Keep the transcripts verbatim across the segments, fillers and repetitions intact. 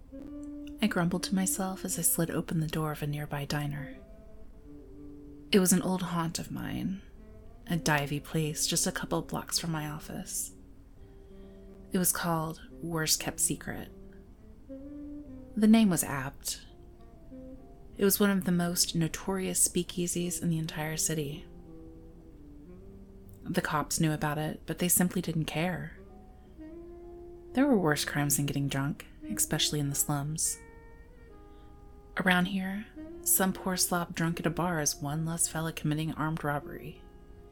I grumbled to myself as I slid open the door of a nearby diner. It was an old haunt of mine, a divey place just a couple blocks from my office. It was called Worst Kept Secret. The name was apt. It was one of the most notorious speakeasies in the entire city. The cops knew about it, but they simply didn't care. There were worse crimes than getting drunk, especially in the slums. Around here, some poor slob drunk at a bar is one less fella committing armed robbery.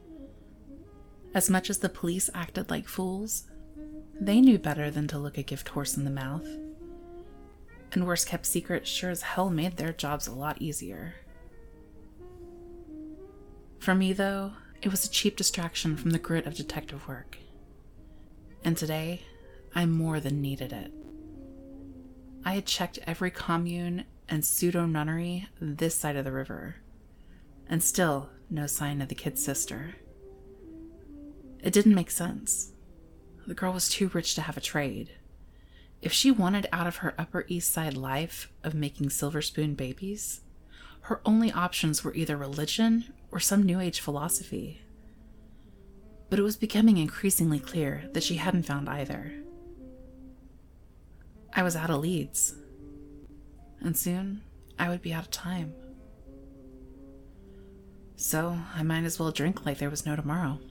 As much as the police acted like fools, they knew better than to look a gift horse in the mouth. And Worst Kept Secret sure as hell made their jobs a lot easier. For me, though, it was a cheap distraction from the grit of detective work. And today, I more than needed it. I had checked every commune and pseudo-nunnery this side of the river, and still no sign of the kid's sister. It didn't make sense. The girl was too rich to have a trade. If she wanted out of her Upper East Side life of making silver spoon babies, her only options were either religion or some New Age philosophy. But it was becoming increasingly clear that she hadn't found either. I was out of leads, and soon I would be out of time. So I might as well drink like there was no tomorrow.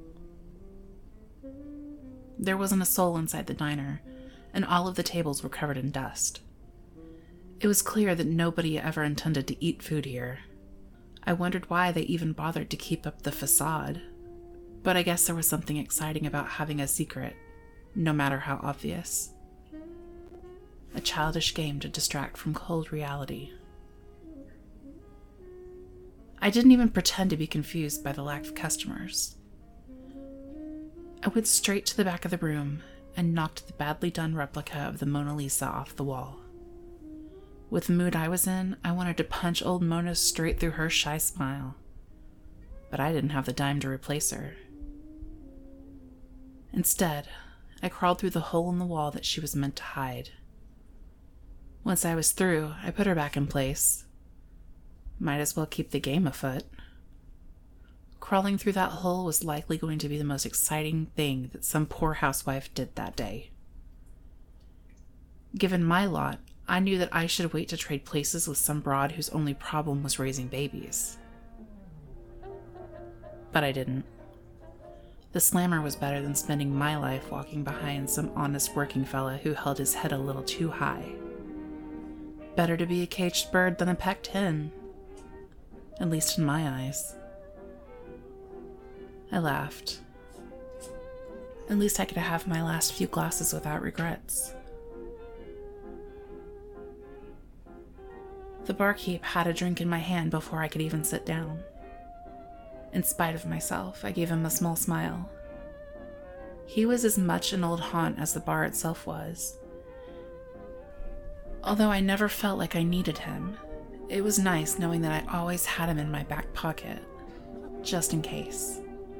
There wasn't a soul inside the diner, and all of the tables were covered in dust. It was clear that nobody ever intended to eat food here. I wondered why they even bothered to keep up the facade, but I guess there was something exciting about having a secret, no matter how obvious. A childish game to distract from cold reality. I didn't even pretend to be confused by the lack of customers. I went straight to the back of the room and knocked the badly done replica of the Mona Lisa off the wall. With the mood I was in, I wanted to punch old Mona straight through her shy smile. But I didn't have the dime to replace her. Instead, I crawled through the hole in the wall that she was meant to hide. Once I was through, I put her back in place. Might as well keep the game afoot. Crawling through that hole was likely going to be the most exciting thing that some poor housewife did that day. Given my lot, I knew that I should wait to trade places with some broad whose only problem was raising babies. But I didn't. The slammer was better than spending my life walking behind some honest working fella who held his head a little too high. Better to be a caged bird than a pecked hen. At least in my eyes. I laughed. At least I could have my last few glasses without regrets. The barkeep had a drink in my hand before I could even sit down. In spite of myself, I gave him a small smile. He was as much an old haunt as the bar itself was. Although I never felt like I needed him, it was nice knowing that I always had him in my back pocket, just in case.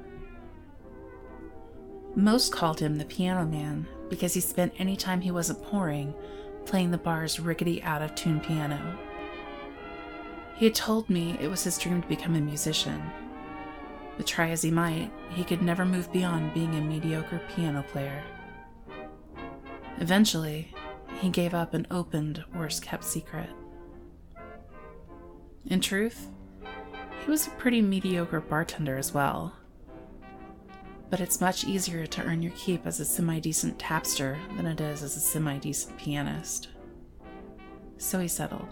Most called him the Piano Man because he spent any time he wasn't pouring playing the bar's rickety out-of-tune piano. He had told me it was his dream to become a musician, but try as he might, he could never move beyond being a mediocre piano player. Eventually, he gave up and opened Worst Kept Secret. In truth, he was a pretty mediocre bartender as well. But it's much easier to earn your keep as a semi-decent tapster than it is as a semi-decent pianist. So he settled.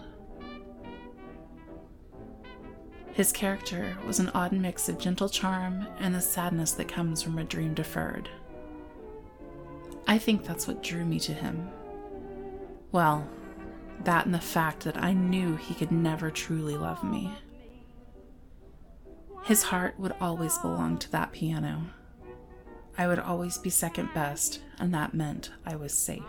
His character was an odd mix of gentle charm and the sadness that comes from a dream deferred. I think that's what drew me to him. Well, that and the fact that I knew he could never truly love me. His heart would always belong to that piano. I would always be second best, and that meant I was safe.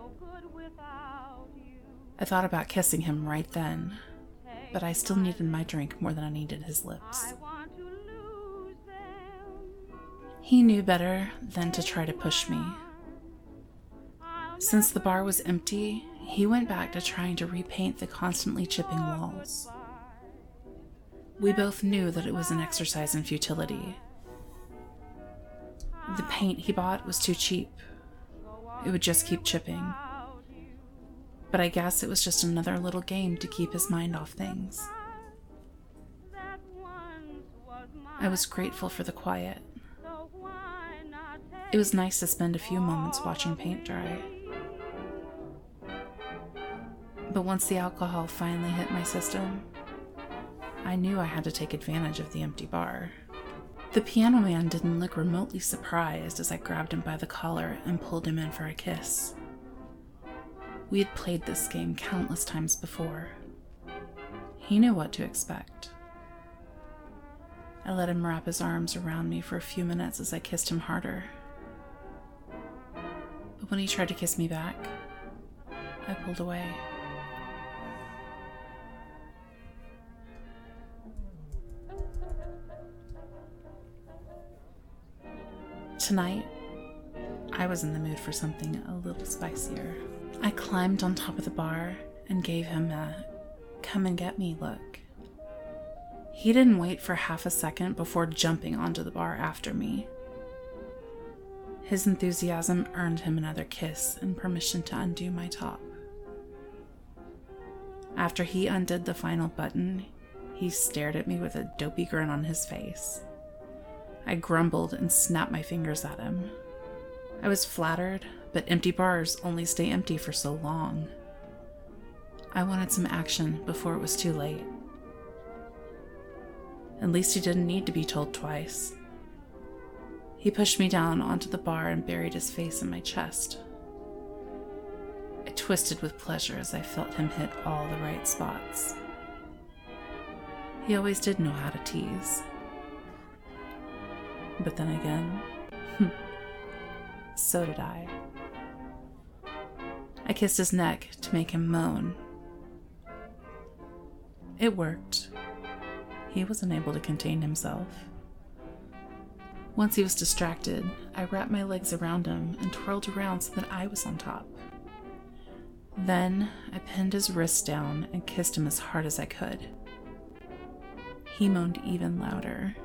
I thought about kissing him right then, but I still needed my drink more than I needed his lips. He knew better than to try to push me. Since the bar was empty, he went back to trying to repaint the constantly chipping walls. We both knew that it was an exercise in futility. The paint he bought was too cheap. It would just keep chipping. But I guess it was just another little game to keep his mind off things. I was grateful for the quiet. It was nice to spend a few moments watching paint dry. But once the alcohol finally hit my system, I knew I had to take advantage of the empty bar. The piano man didn't look remotely surprised as I grabbed him by the collar and pulled him in for a kiss. We had played this game countless times before. He knew what to expect. I let him wrap his arms around me for a few minutes as I kissed him harder. But when he tried to kiss me back, I pulled away. Tonight, I was in the mood for something a little spicier. I climbed on top of the bar and gave him a come and get me look. He didn't wait for half a second before jumping onto the bar after me. His enthusiasm earned him another kiss and permission to undo my top. After he undid the final button, he stared at me with a dopey grin on his face. I grumbled and snapped my fingers at him. I was flattered, but empty bars only stay empty for so long. I wanted some action before it was too late. At least he didn't need to be told twice. He pushed me down onto the bar and buried his face in my chest. I twisted with pleasure as I felt him hit all the right spots. He always did know how to tease. But then again, so did I. I kissed his neck to make him moan. It worked. He wasn't able to contain himself. Once he was distracted, I wrapped my legs around him and twirled around so that I was on top. Then I pinned his wrists down and kissed him as hard as I could. He moaned even louder.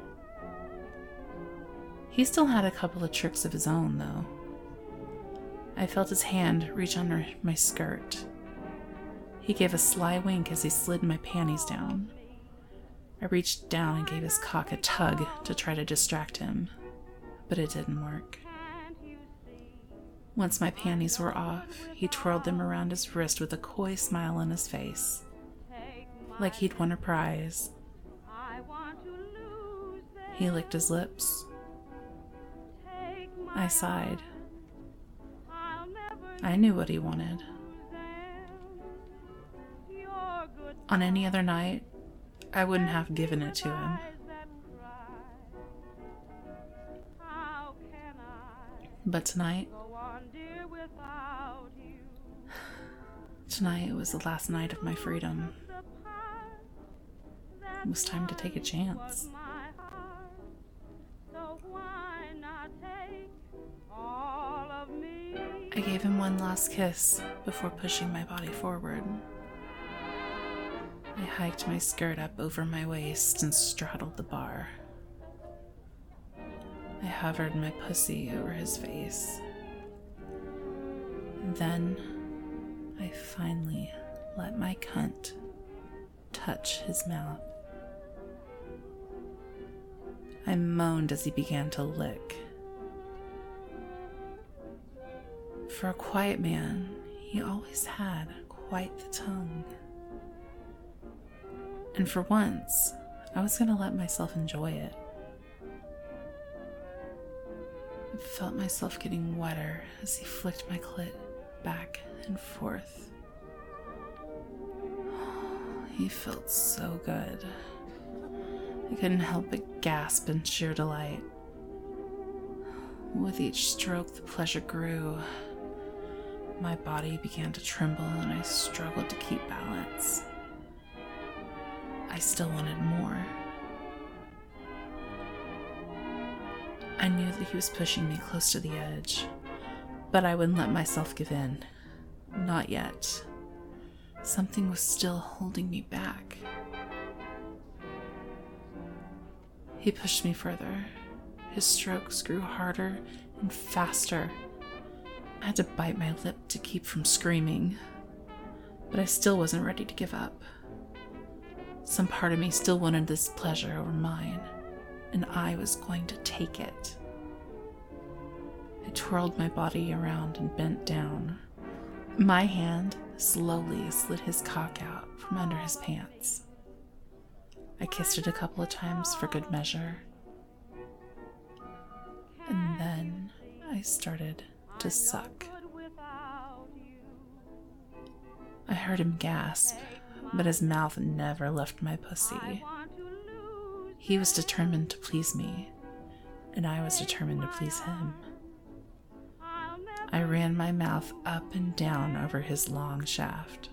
He still had a couple of tricks of his own, though. I felt his hand reach under my skirt. He gave a sly wink as he slid my panties down. I reached down and gave his cock a tug to try to distract him, but it didn't work. Once my panties were off, he twirled them around his wrist with a coy smile on his face, like he'd won a prize. He licked his lips. I sighed. I knew what he wanted. On any other night, I wouldn't have given it to him. But tonight, tonight was the last night of my freedom. It was time to take a chance. I gave him one last kiss before pushing my body forward. I hiked my skirt up over my waist and straddled the bar. I hovered my pussy over his face. Then, I finally let my cunt touch his mouth. I moaned as he began to lick. For a quiet man, he always had quite the tongue. And for once, I was going to let myself enjoy it. I felt myself getting wetter as he flicked my clit back and forth. He felt so good. I couldn't help but gasp in sheer delight. With each stroke, the pleasure grew. My body began to tremble and I struggled to keep balance. I still wanted more. I knew that he was pushing me close to the edge, but I wouldn't let myself give in. Not yet. something was still holding me back. He pushed me further. His strokes grew harder and faster. I had to bite my lip to keep from screaming, but I still wasn't ready to give up. Some part of me still wanted this pleasure over mine, and I was going to take it. I twirled my body around and bent down. My hand slowly slid his cock out from under his pants. I kissed it a couple of times for good measure, and then I started to suck. I heard him gasp, but his mouth never left my pussy. He was determined to please me, and I was determined to please him. I ran my mouth up and down over his long shaft.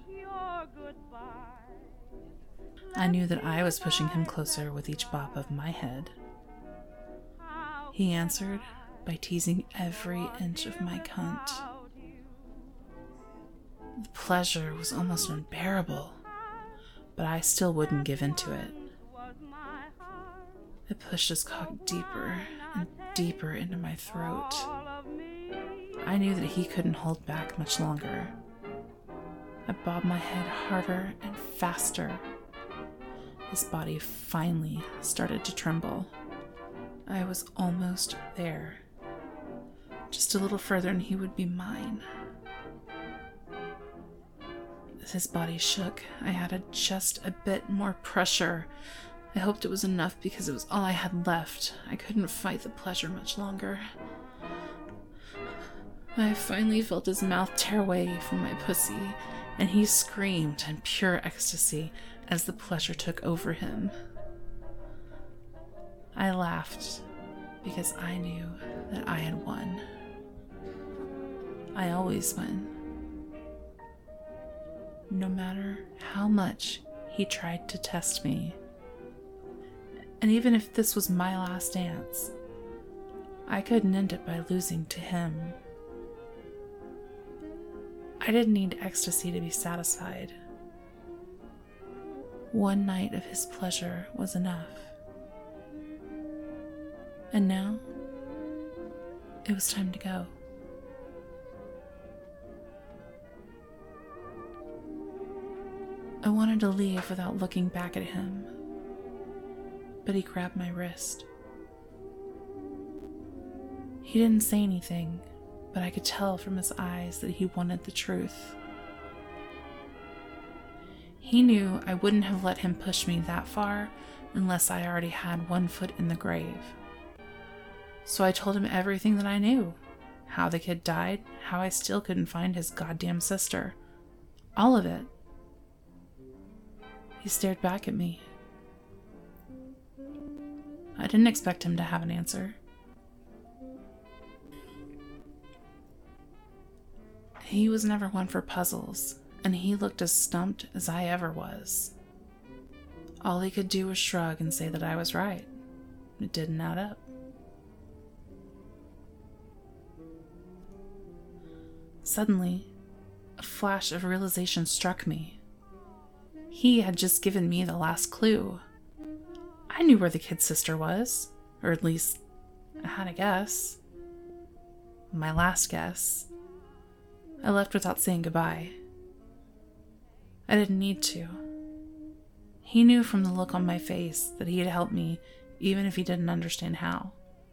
I knew that I was pushing him closer with each bop of my head. He answered by teasing every inch of my cunt. The pleasure was almost unbearable, but I still wouldn't give in to it. I pushed his cock deeper and deeper into my throat. I knew that he couldn't hold back much longer. I bobbed my head harder and faster. His body finally started to tremble. I was almost there. Just a little further and he would be mine. As his body shook, I added just a bit more pressure. I hoped it was enough because it was all I had left. I couldn't fight the pleasure much longer. I finally felt his mouth tear away from my pussy, and he screamed in pure ecstasy as the pleasure took over him. I laughed because I knew that I had won. I always win. No matter how much he tried to test me. And even if this was my last dance, I couldn't end it by losing to him. I didn't need ecstasy to be satisfied. One night of his pleasure was enough. And now, it was time to go. I wanted to leave without looking back at him, but he grabbed my wrist. He didn't say anything, but I could tell from his eyes that he wanted the truth. He knew I wouldn't have let him push me that far unless I already had one foot in the grave. So I told him everything that I knew. How the kid died, how I still couldn't find his goddamn sister. All of it. He stared back at me. I didn't expect him to have an answer. He was never one for puzzles, and he looked as stumped as I ever was. All he could do was shrug and say that I was right. It didn't add up. Suddenly, a flash of realization struck me. He had just given me the last clue. I knew where the kid's sister was, or at least I had a guess. My last guess. I left without saying goodbye. I didn't need to. He knew from the look on my face that he'd help me even if he didn't understand how.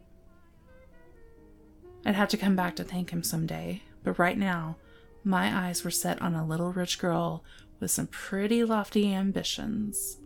I'd have to come back to thank him someday, but right now, my eyes were set on a little rich girl with some pretty lofty ambitions.